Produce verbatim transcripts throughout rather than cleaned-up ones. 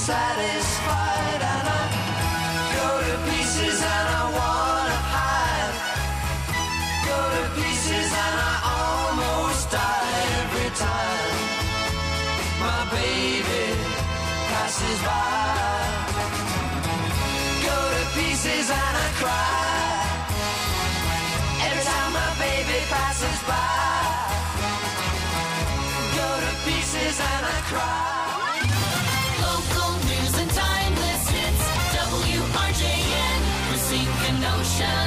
satisfied, and I go to pieces and I wanna hide. Go to pieces and I almost die every time my baby passes by. Go to pieces and I cry every time my baby passes by. Go to pieces and I cry. Local news and timeless hits. W R J N, Racine, Kenosha.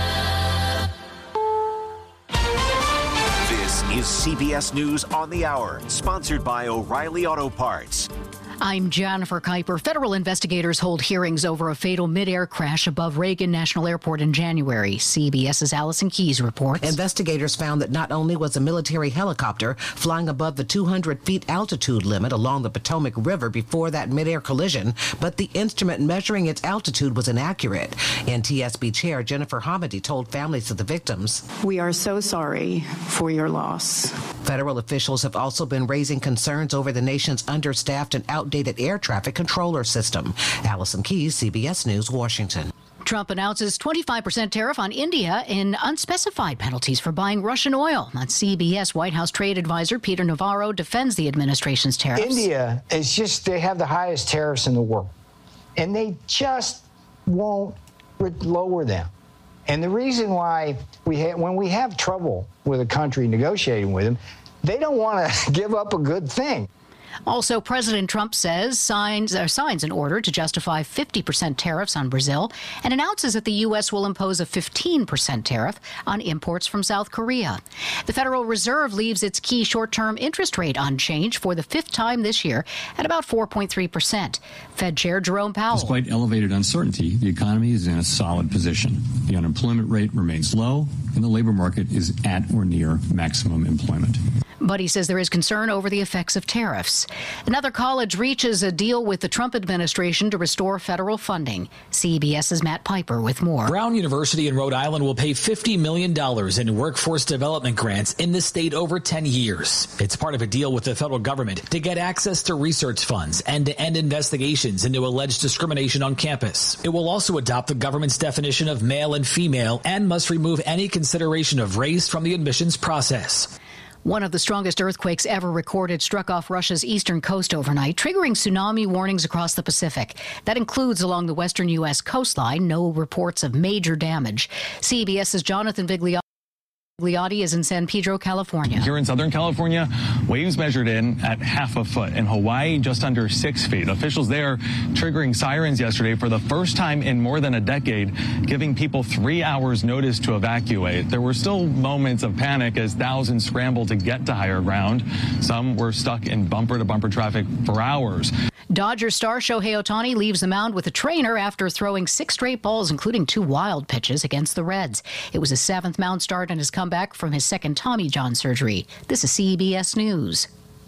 This is C B S News on the Hour, sponsored by O'Reilly Auto Parts. I'm Jennifer Kuiper. Federal investigators hold hearings over a fatal mid-air crash above Reagan National Airport in January. CBS's Allison Keyes reports. Investigators found that not only was a military helicopter flying above the two hundred feet altitude limit along the Potomac River before that mid-air collision, but the instrument measuring its altitude was inaccurate. N T S B Chair Jennifer Hamady told families of the victims, "We are so sorry for your loss." Federal officials have also been raising concerns over the nation's understaffed and outdated air traffic controller system. Allison Keyes, C B S News, Washington. Trump announces twenty-five percent tariff on India and unspecified penalties for buying Russian oil. On C B S, White House trade advisor Peter Navarro defends the administration's tariffs. India is just, they have the highest tariffs in the world, and they just won't lower them. And the reason why we ha- when we have trouble with a country negotiating with them, they don't want to give up a good thing. Also, President Trump says signs or signs an order to justify fifty percent tariffs on Brazil and announces that the U S will impose a fifteen percent tariff on imports from South Korea. The Federal Reserve leaves its key short-term interest rate unchanged for the fifth time this year at about four point three percent. Fed Chair Jerome Powell. Despite elevated uncertainty, the economy is in a solid position. The unemployment rate remains low, and the labor market is at or near maximum employment. But he says there is concern over the effects of tariffs. Another college reaches a deal with the Trump administration to restore federal funding. CBS's Matt Piper with more. Brown University in Rhode Island will pay fifty million dollars in workforce development grants in the state over ten years. It's part of a deal with the federal government to get access to research funds and to end investigations into alleged discrimination on campus. It will also adopt the government's definition of male and female and must remove any consideration of race from the admissions process. One of the strongest earthquakes ever recorded struck off Russia's eastern coast overnight, triggering tsunami warnings across the Pacific. That includes along the western U S coastline. No reports of major damage. CBS's Jonathan Vigliotti is in San Pedro, California. Here in Southern California, waves measured in at half a foot. In Hawaii, just under six feet. Officials there triggering sirens yesterday for the first time in more than a decade, giving people three hours notice to evacuate. There were still moments of panic as thousands scrambled to get to higher ground. Some were stuck in bumper-to-bumper traffic for hours. Dodger star Shohei Ohtani leaves the mound with a trainer after throwing six straight balls, including two wild pitches against the Reds. It was his seventh mound start and has come back from his second Tommy John surgery. This is C B S News.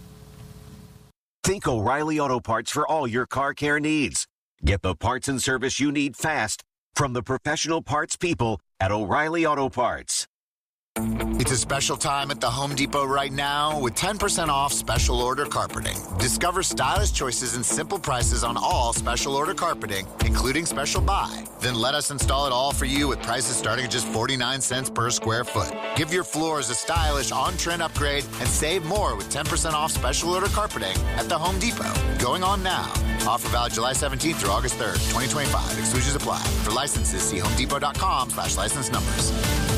Think O'Reilly Auto Parts for all your car care needs. Get the parts and service you need fast from the professional parts people at O'Reilly Auto Parts. It's a special time at the Home Depot right now with ten percent off special order carpeting. Discover stylish choices and simple prices on all special order carpeting, including special buy. Then let us install it all for you with prices starting at just forty-nine cents per square foot. Give your floors a stylish on-trend upgrade and save more with ten percent off special order carpeting at the Home Depot. Going on now. Offer valid July seventeenth through August third, twenty twenty-five. Exclusions apply. For licenses, see homedepot.com slash license numbers.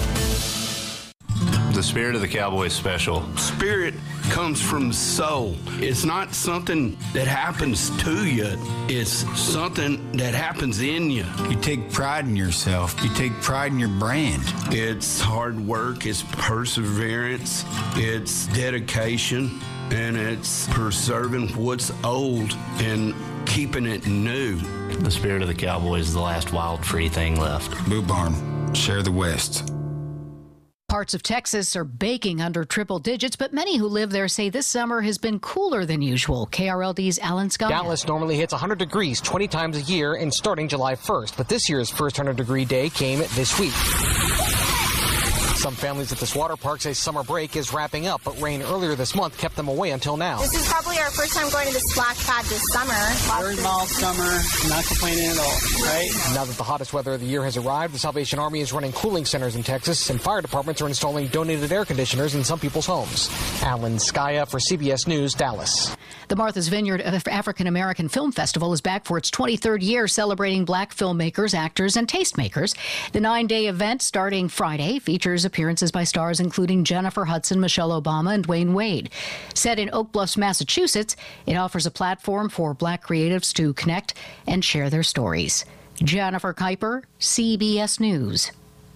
The Spirit of the Cowboy special. Spirit comes from soul. It's not something that happens to you. It's something that happens in you. You take pride in yourself. You take pride in your brand. It's hard work. It's perseverance. It's dedication. And it's preserving what's old and keeping it new. The Spirit of the Cowboy is the last wild free thing left. Boot Barn. Share the West. Parts of Texas are baking under triple digits, but many who live there say this summer has been cooler than usual. K R L D's Alan Scott. Dallas normally hits one hundred degrees twenty times a year and starting July first, but this year's first one hundred degree day came this week. Some families at this water park say summer break is wrapping up, but rain earlier this month kept them away until now. This is probably our first time going to the splash pad this summer. Very mild summer, not complaining at all, right? Now that the hottest weather of the year has arrived, the Salvation Army is running cooling centers in Texas, and fire departments are installing donated air conditioners in some people's homes. Alan Skaya for C B S News, Dallas. The Martha's Vineyard African American Film Festival is back for its twenty-third year, celebrating black filmmakers, actors, and tastemakers. The nine-day event, starting Friday, features appearances by stars including Jennifer Hudson, Michelle Obama, and Dwayne Wade. Set in Oak Bluffs, Massachusetts, it offers a platform for black creatives to connect and share their stories. Jennifer Kuiper, C B S News.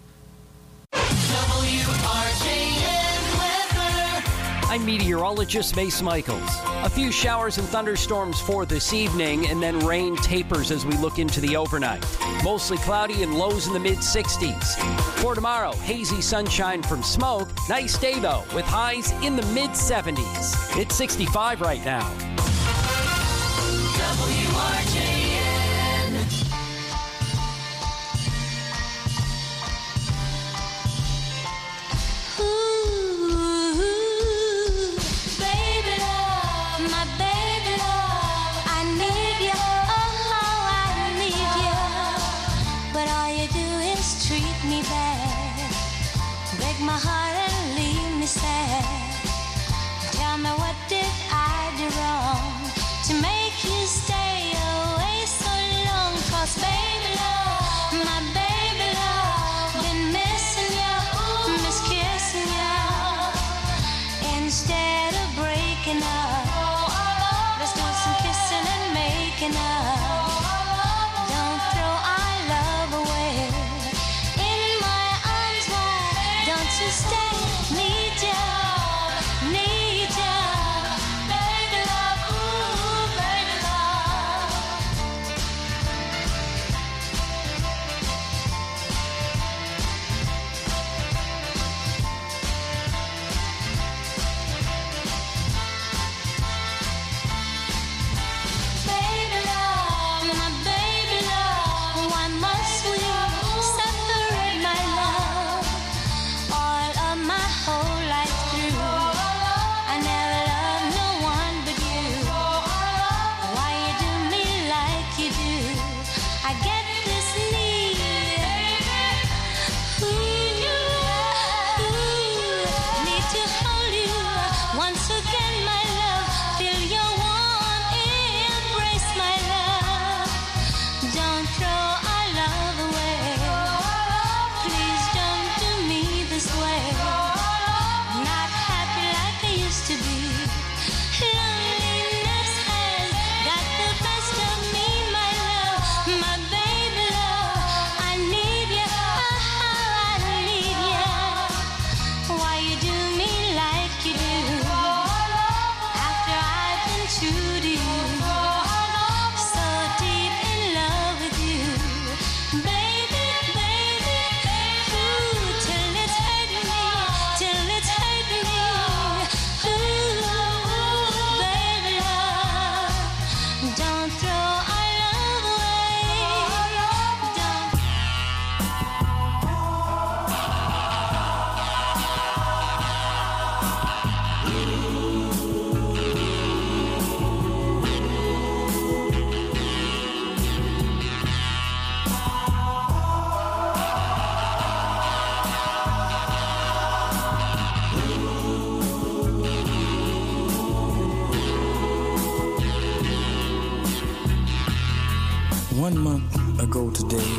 I'm meteorologist Mace Michaels. A few showers and thunderstorms for this evening, and then rain tapers as we look into the overnight. Mostly cloudy and lows in the mid sixties. For tomorrow, hazy sunshine from smoke. Nice day, though, with highs in the mid seventies. It's sixty-five right now. W R J N. My heart and leave me sad. Tell me, what did I do wrong to make you stay away so long? 'Cause baby love, my baby love, been missing you, miss kissing you. Instead of breaking up, let's do some kissing and making up. Don't throw our love away. In my arms wide, don't you stay. Need you, need you, baby love, ooh, baby love. Baby love, my baby love, why must we separate, my love? All of my whole life through, I never loved no one but you. Why you do me like you do? I get this need, ooh, ooh, need to hold you once again, my love. Feel your warm embrace, my love. Don't throw our love away. Please don't do me this way. Not happy like I used to be. Loneliness has got the best of me, my love. My baby love, I need you, oh, I need you. Why you do me like you do? After I've been true to you, so deep in love with you, baby, baby, ooh, till it's hurt me, till it's hurt me, ooh, baby love, don't throw our love away, don't. One month ago today,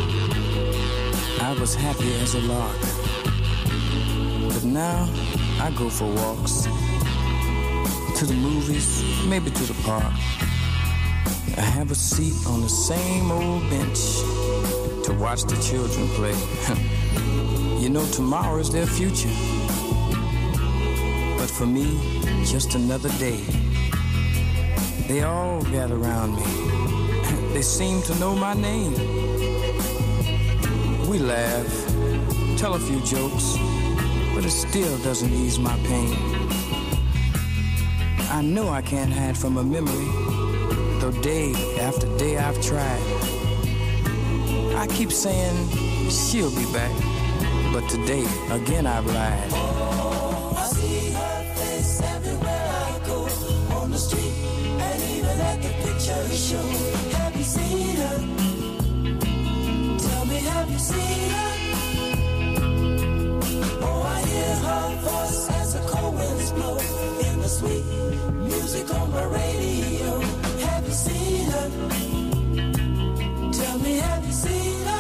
I was happy as a lark. But now I go for walks, to the movies, maybe to the park. I have a seat on the same old bench to watch the children play. You know, tomorrow is their future. But for me, just another day. They all gather around me. They seem to know my name. We laugh, tell a few jokes, but it still doesn't ease my pain. I know I can't hide from a memory, though day after day I've tried. I keep saying she'll be back, but but today, again I've lied. Oh, I see her face everywhere I go, on the street and even at the picture show. Have you seen her? Tell me, have you seen her? Oh, I hear her voice as the cold winds blow in the sweet music on my radio. Have you seen her? Tell me, have you seen her?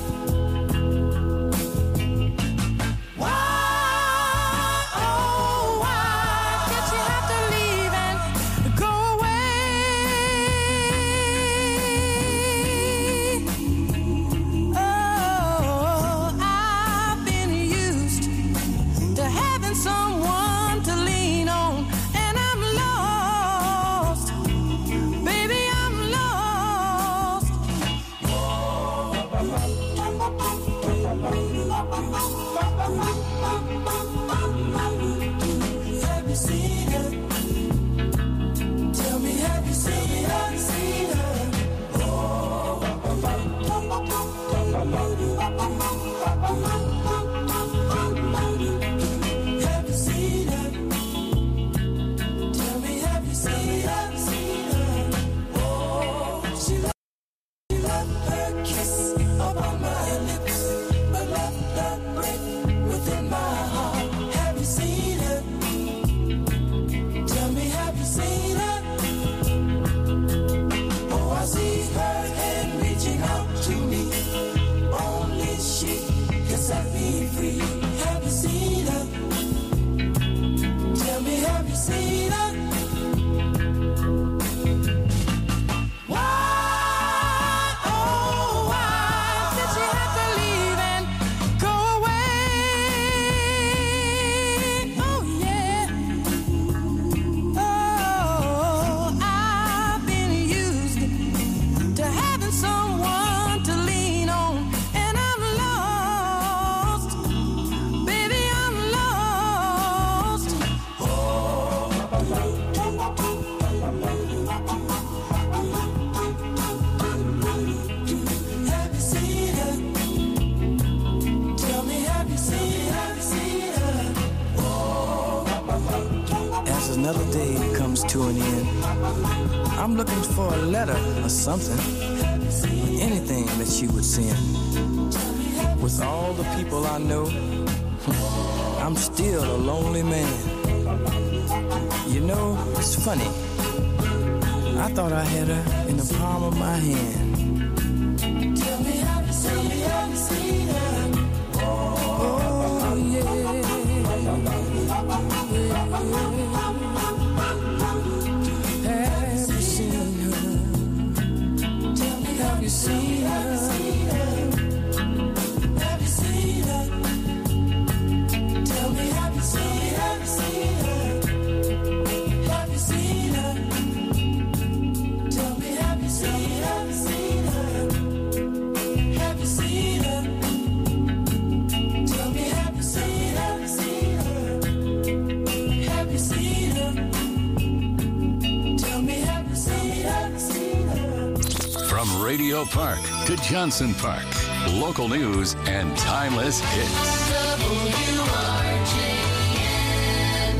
Another day comes to an end. I'm looking for a letter or something, anything that she would send. With all the people I know, I'm still a lonely man. You know, it's funny. I thought I had her in the palm of my hand. Tell me, have you seen, have you seen her? Oh, yeah. Have you seen her? Tell me, have you seen her? Have you seen her? Tell me, have you seen, have you seen her? Have you seen her? Tell me, have you seen, have you seen her? Have you seen her? Tell me, have you seen, have you seen her? Have you seen her? Tell me, have you seen, have you seen her? From Radio Park to Johnson Park, local news and timeless hits. W R J N.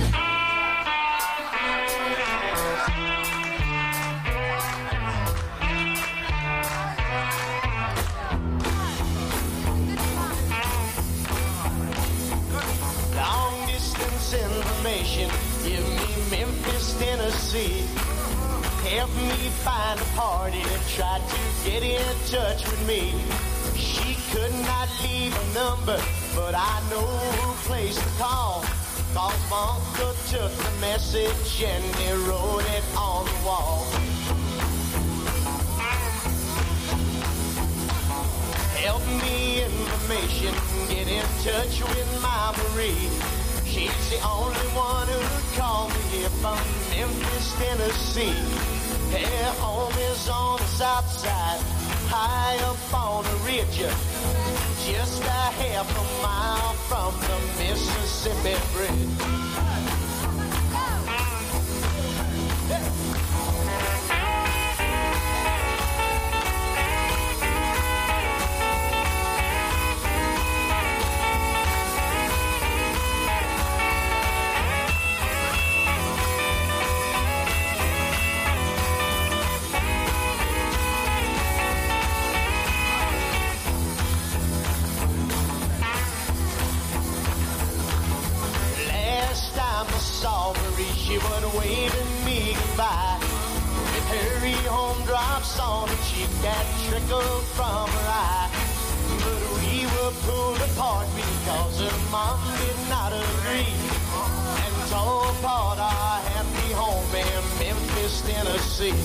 Long distance information, give me Memphis, Tennessee. Help me find a party that tried to get in touch with me. She could not leave a number, but I know who place to call. Cause my uncle took the message and he wrote it on the wall. Help me information, get in touch with my Marie. She's the only one who called me here from Memphis, Tennessee. Her home is on the south side, high up on the ridge, just a half a mile from the Mississippi Bridge. drops on her cheek that trickled from her eye. But we were pulled apart because her mom did not agree and tore apart our happy home in Memphis, Tennessee.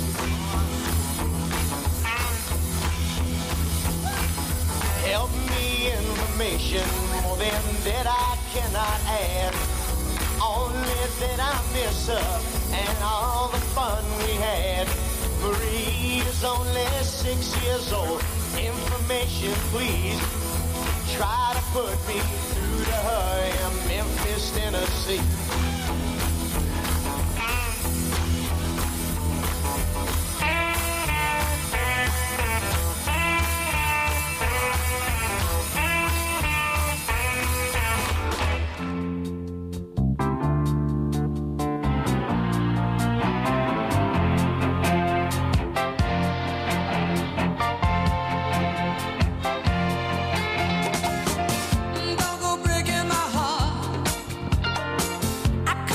Help me information, more than that I cannot add. Only that I miss her and all the fun we had. Marie is only six years old. Information, please. Try to put me through to her in Memphis, Tennessee. Don't go breaking my heart. I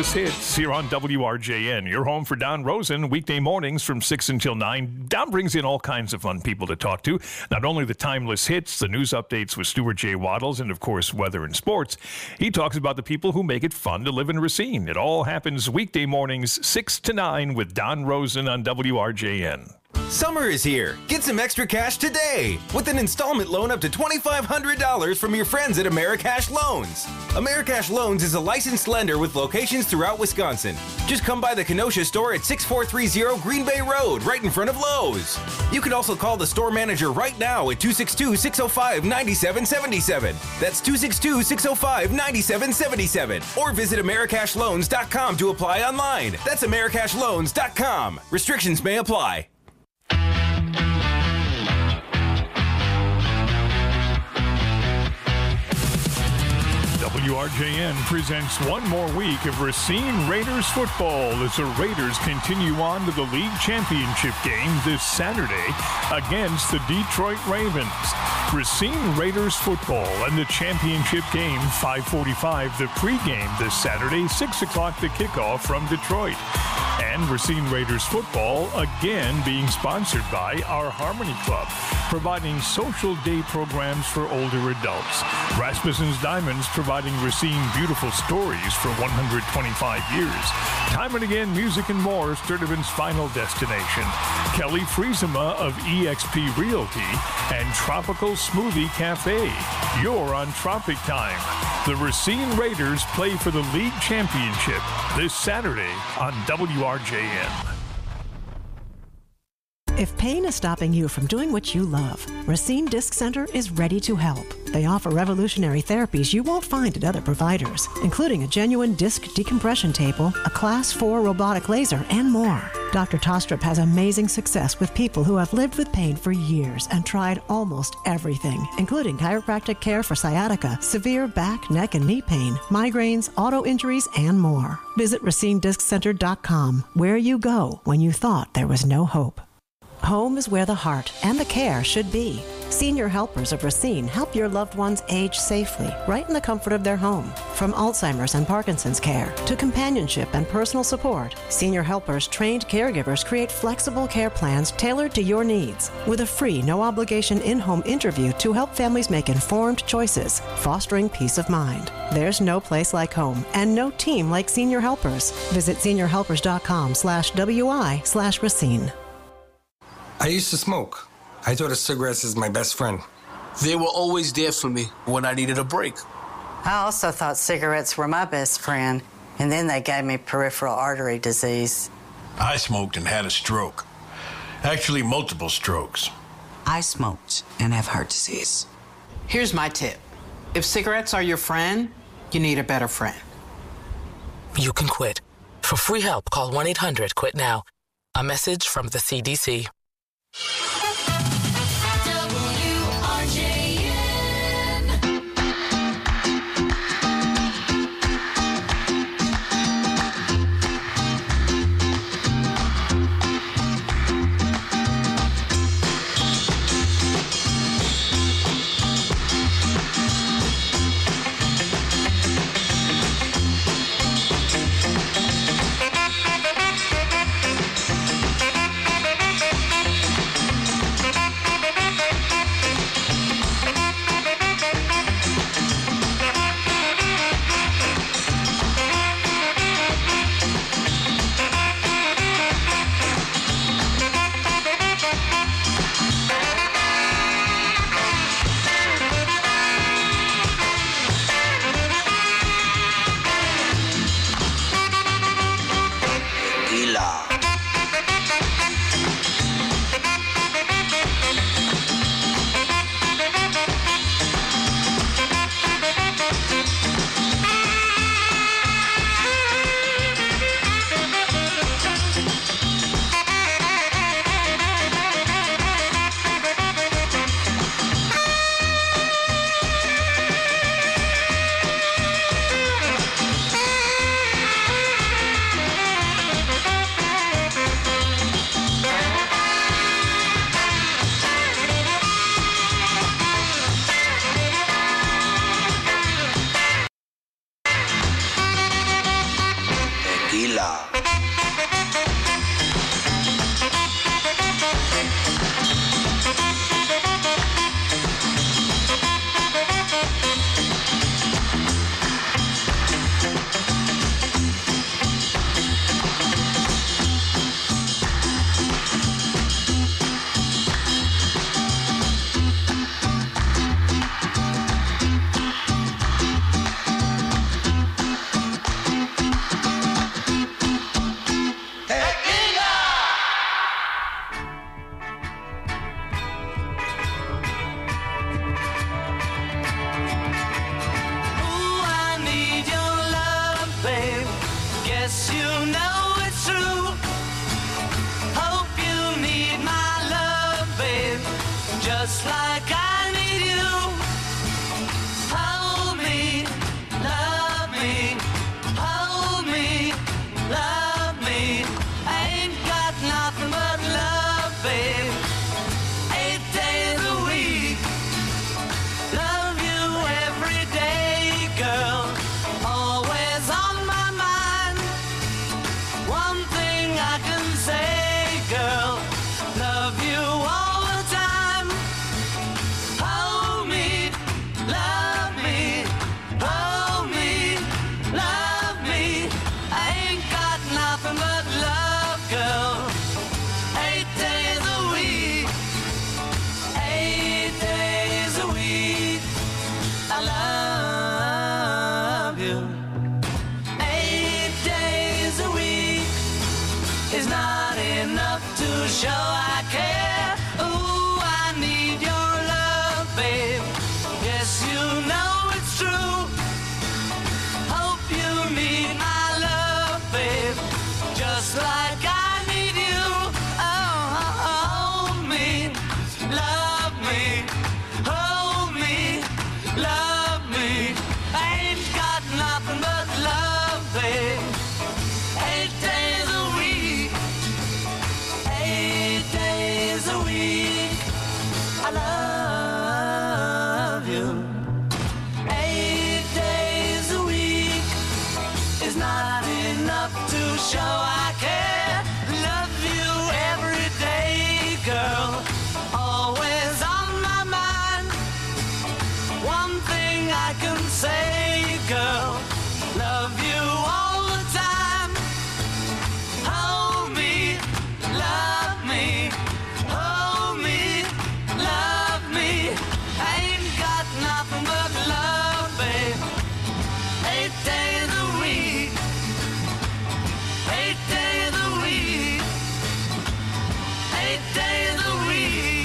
Timeless Hits here on W R J N. Your home for Don Rosen, weekday mornings from six until nine. Don brings in all kinds of fun people to talk to. Not only the Timeless Hits, the news updates with Stuart J. Waddles, and, of course, weather and sports. He talks about the people who make it fun to live in Racine. It all happens weekday mornings, six to nine, with Don Rosen on W R J N. Summer is here. Get some extra cash today with an installment loan up to twenty-five hundred dollars from your friends at Americash Loans. Americash Loans is a licensed lender with locations throughout Wisconsin. Just come by the Kenosha store at six four three zero Green Bay Road, right in front of Lowe's. You can also call the store manager right now at two six two, six oh five, nine seven seven seven. That's two six two, six oh five, nine seven seven seven. Or visit Americash Loans dot com to apply online. That's Americash Loans dot com. Restrictions may apply. W R J N presents one more week of Racine Raiders football as the Raiders continue on to the league championship game this Saturday against the Detroit Ravens. Racine Raiders football and the championship game, five forty-five the pregame this Saturday, six o'clock the kickoff from Detroit. And Racine Raiders football again being sponsored by our Harmony Club, providing social day programs for older adults. Rasmussen's Diamonds providing Racine beautiful stories for one hundred twenty-five years. Time and again, music and more, Sturtevant's final destination. Kelly Friesema of E X P Realty and Tropical Smoothie Cafe. You're on Tropic Time. The Racine Raiders play for the league championship this Saturday on W R J N. If pain is stopping you from doing what you love, Racine Disc Center is ready to help. They offer revolutionary therapies you won't find at other providers, including a genuine disc decompression table, a class four robotic laser, and more. Doctor Tostrup has amazing success with people who have lived with pain for years and tried almost everything, including chiropractic care for sciatica, severe back, neck, and knee pain, migraines, auto injuries, and more. Visit Racine Disc Center dot com, where you go when you thought there was no hope. Home is where the heart and the care should be. Senior Helpers of Racine help your loved ones age safely, right in the comfort of their home. From Alzheimer's and Parkinson's care to companionship and personal support, Senior Helpers trained caregivers create flexible care plans tailored to your needs, with a free, no-obligation in-home interview to help families make informed choices, fostering peace of mind. There's no place like home and no team like Senior Helpers. Visit senior helpers dot com slash W I slash Racine. I used to smoke. I thought of cigarettes as my best friend. They were always there for me when I needed a break. I also thought cigarettes were my best friend, and then they gave me peripheral artery disease. I smoked and had a stroke. Actually, multiple strokes. I smoked and have heart disease. Here's my tip. If cigarettes are your friend, you need a better friend. You can quit. For free help, call one eight hundred quit now. A message from the C D C. show I care. Ooh, I need your love, babe. Yes, you know it's true. Hope you need my love, babe. Just like I need you. Oh, hold me, love me, hold me, love me. I ain't got nothing but love, babe. Eight days a week, eight days a week, I love you. Eight days a week is not enough to show I care. Love you every day, girl, always on my mind. One thing I can say, girl, love you all the time. Hold me, love me, hold me, love me. I ain't got nothing but love, babe. Eight days a week, eight days a week, eight days a week.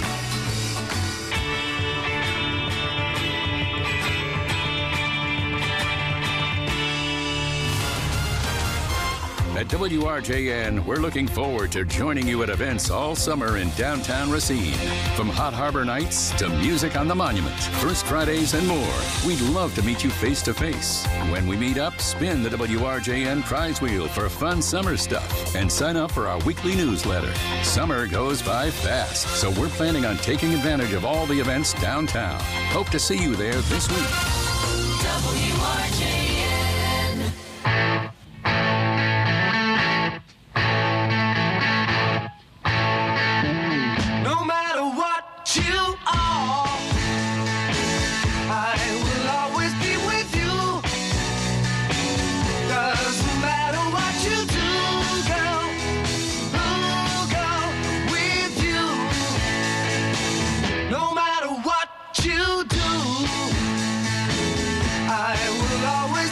At W R J N, we're looking forward to joining you at events all summer in downtown Racine. From Hot Harbor Nights to music on the Monument, First Fridays, and more. We'd love to meet you face to face. When we meet up, spin the W R J N prize wheel for fun summer stuff and sign up for our weekly newsletter. Summer goes by fast, so we're planning on taking advantage of all the events downtown. Hope to see you there this week. W R J N. No matter what you are, I will always be with you. Doesn't matter what you do, girl, ooh, girl, with you. No matter what you do, I will always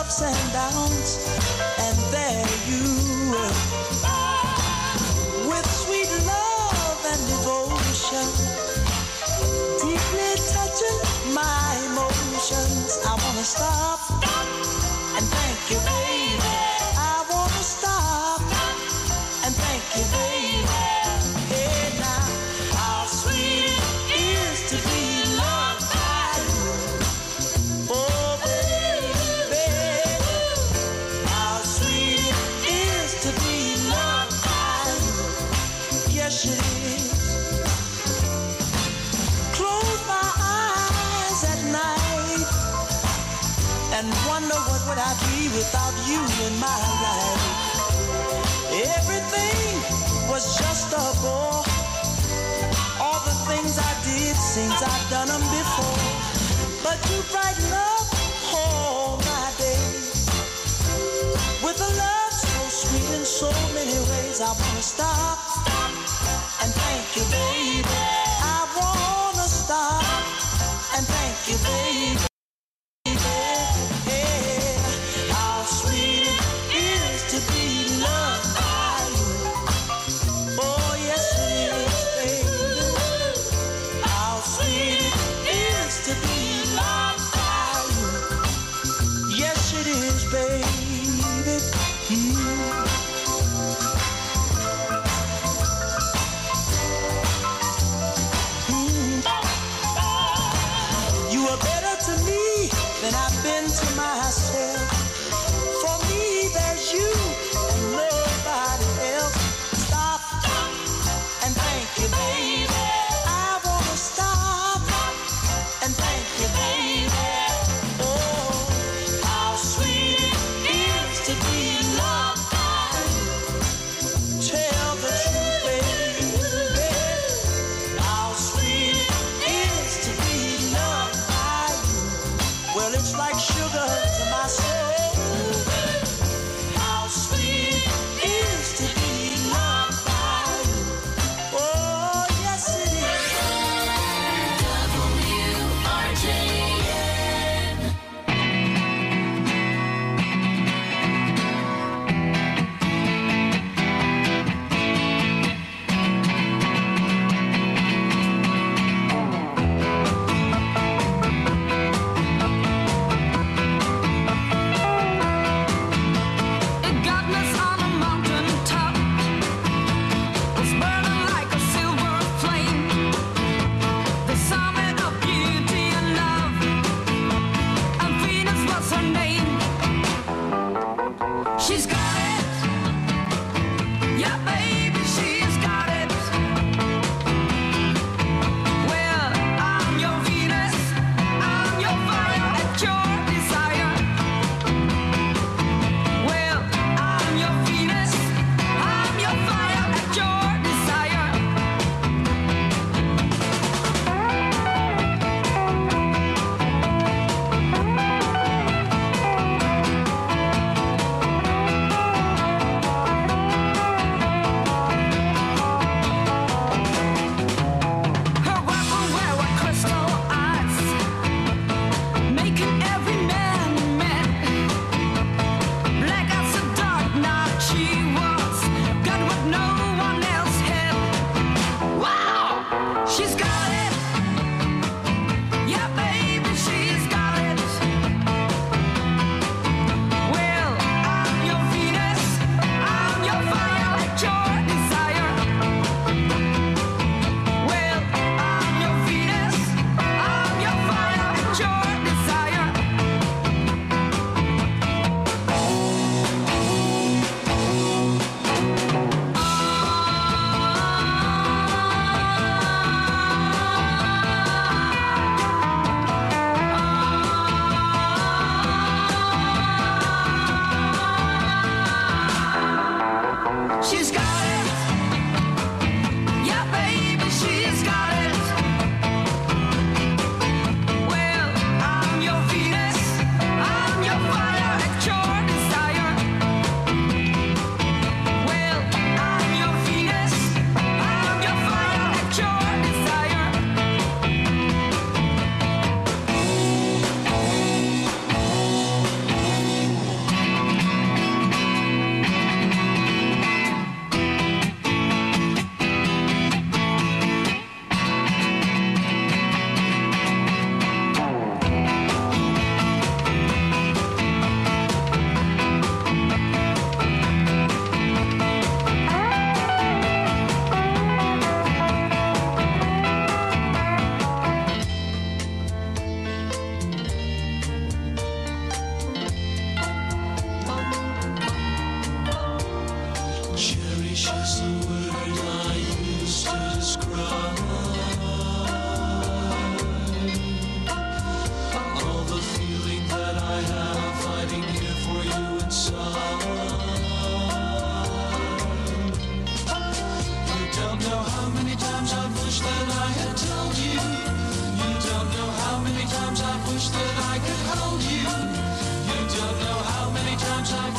ups and downs, and there you were, with sweet love and devotion, deeply touching my emotions. I wanna stop and thank you, baby. I wanna stop and thank you, baby. Hey now, how sweet it is to be loved by you. Oh baby, how sweet it is to be loved by you. Yes it is. Close my eyes at night and wonder what would I be without you in my life. Everything was just a bore. All the things I did seems I've done them before. But you brighten up all my days with a love so sweet in so many ways. I wanna stop and thank you, baby. I wanna stop and thank you, baby. Hey, how sweet it is to be loved by you. Oh yes it is, baby. How sweet it is to be loved by you. Yes it is, baby. Mm. You are better to me than I've been to myself. For me, there's you and nobody else. Stop and thank you, baby. I wanna stop and thank you, baby. Oh, how sweet it is to be loved by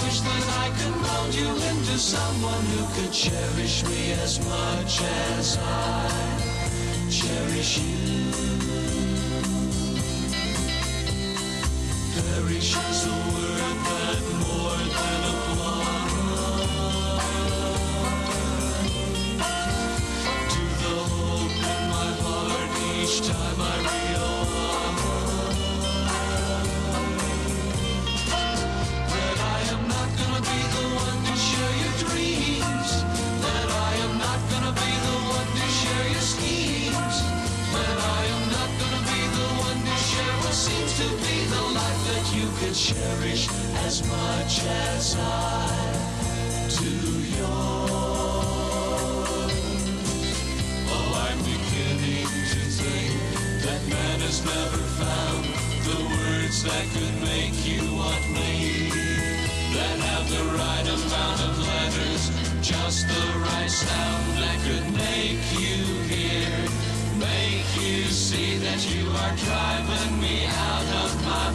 wish that I could mold you into someone who could cherish me as much as I cherish you. Perish is a word that more than applies to the hope in my heart each time I realize that I am not gonna be the one to share your dreams, that I am not gonna be the one to share your schemes, that I am not gonna be the one to share what seems to be the life that you could cherish as much as I do yours. Oh, I'm beginning to think that man has never found the words that could make you want me, that have the right amount of letters, just the right sound that could make you hear, make you see that you are driving me out of my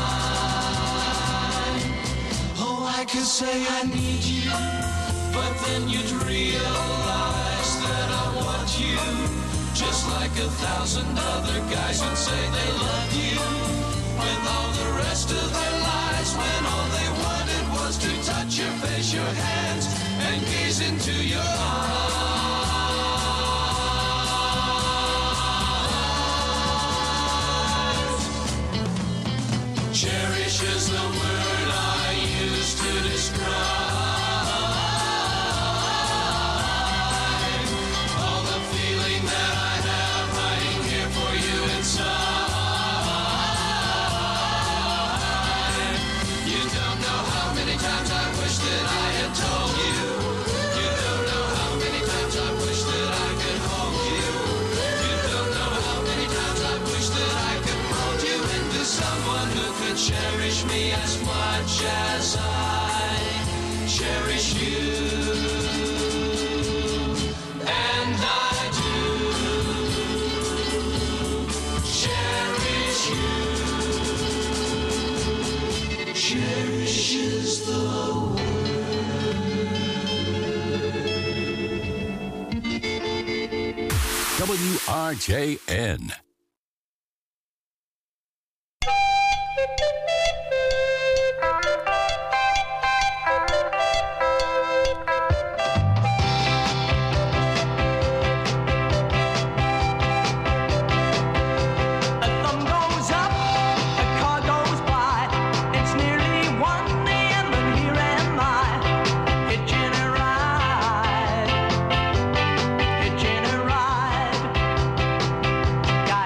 mind. Oh, I could say I need you, but then you'd realize that I want you, just like a thousand other guys would say they love you, with all the rest of their lives, when all they wanted was to touch your face, your hands, and gaze into your eyes. Cherish is the word I use to describe all the feeling that I have hiding here for you inside. You don't know how many times I wish that I had told you. You don't know how many times I wish that I could hold you. You don't know how many times I wish that I could mold you into someone who could cherish me as much as I cherish you. And I do cherish you. Cherish is the W R J N. got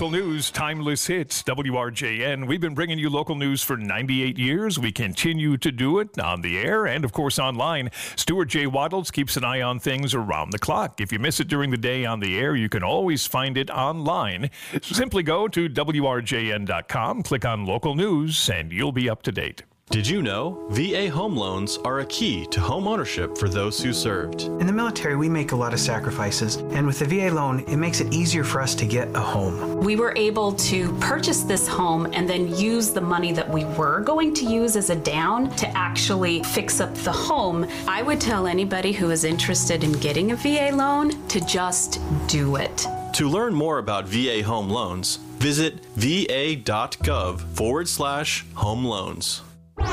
Local news, timeless hits, W R J N. We've been bringing you local news for ninety-eight years. We continue to do it on the air and, of course, online. Stuart J. Waddles keeps an eye on things around the clock. If you miss it during the day on the air, you can always find it online. Simply go to W R J N dot com, click on local news, and you'll be up to date. Did you know V A home loans are a key to home ownership for those who served? In the military, we make a lot of sacrifices, and with the V A loan, it makes it easier for us to get a home. We were able to purchase this home and then use the money that we were going to use as a down to actually fix up the home. I would tell anybody who is interested in getting a V A loan to just do it. To learn more about V A home loans, visit va.gov forward slash home loans. W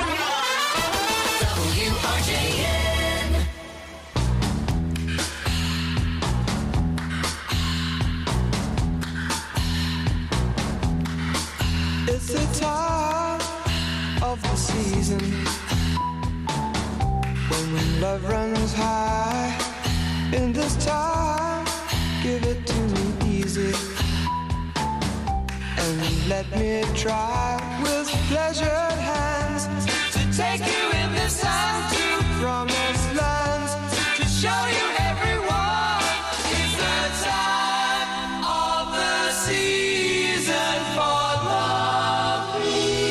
R J N. It's the time of the season when love runs high. In this time, give it to me easy and let me try with pleasured hands to take you in this time to promised lands, to show you everyone it's the time of the season for loving.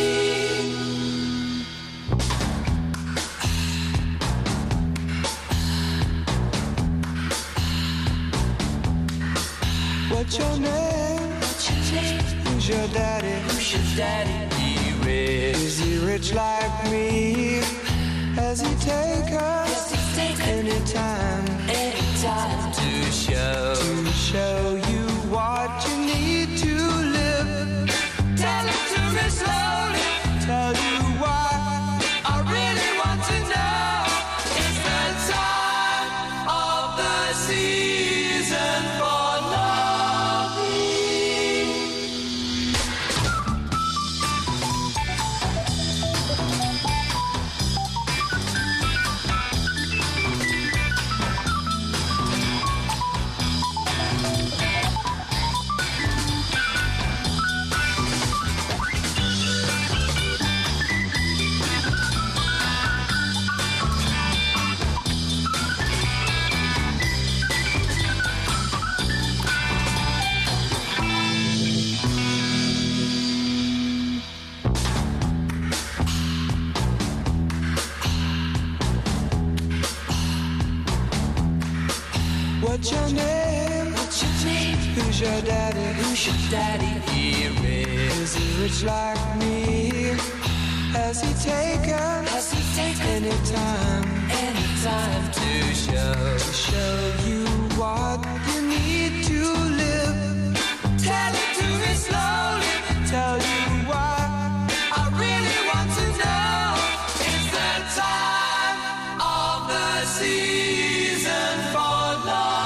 What's your name? What's your name? Who's your daddy? Who's your daddy? He rich. Is he rich like me? Has he taken any time? Any time to show to show you what you need to live? Tell it to me slowly. Tell you why I really want to know. It's the time of the season for loving. What's your name? What's your name? Who's your daddy? Who's your daddy? He rich. Is he rich like me? Has he taken? Has he taken any time? Any time to show to show you what you need to live? Tell it to me slowly. Tell you why I really want to know. It's the time of the season for love.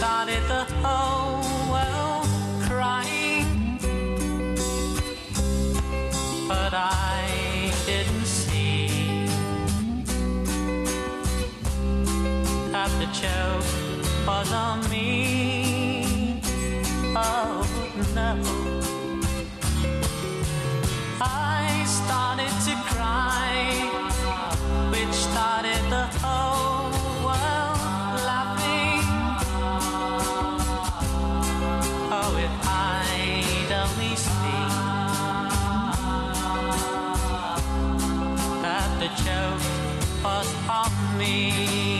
started the whole world crying, but I didn't see that the joke was on me. Oh no, I started to cry, which started the whole world laughing. Oh, if I'd only seen that the joke was on me.